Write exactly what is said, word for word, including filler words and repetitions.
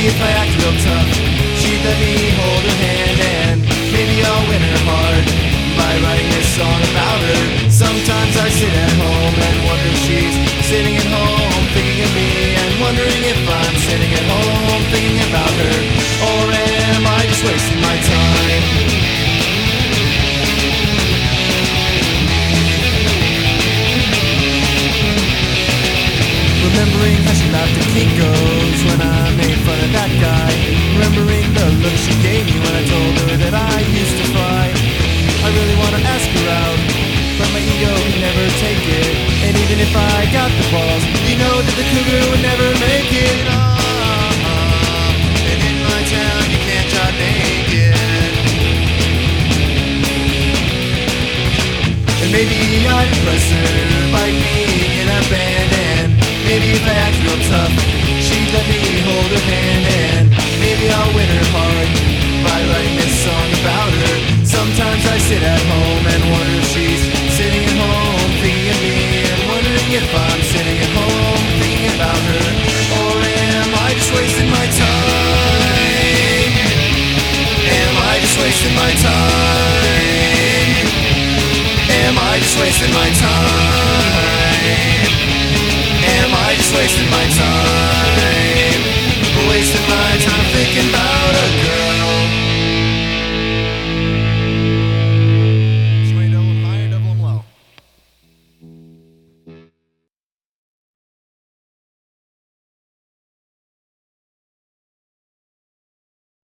Maybe if I act real tough, she'd let me hold her hand, and maybe I'll win her heart by writing this song about her. Sometimes I sit at home and wonder if she's sitting at home thinking of me, and wondering if I'm sitting at home thinking about her, or am I just wasting my time? Remembering how she laughed at Kinko's when I made fun of that guy. Remembering the look she gave me when I told her that I used to cry. I really wanna ask her out, but my ego can never take it. And even if I got the balls, you know that the cougar would never make it. Uh-huh. And in my town you can't drive naked. And maybe I'd impress her by being in a band, and maybe if I act real tough, she'd let me hold her hand, and maybe I'll win her heart by writing this song about her. Sometimes I sit at home and wonder if she's sitting at home thinking of me, and wondering if I'm sitting at home thinking about her, or am I just wasting my time? Am I just wasting my time? Am I just wasting my time? Am I just wasting my time? Wasting my time thinking about a girl?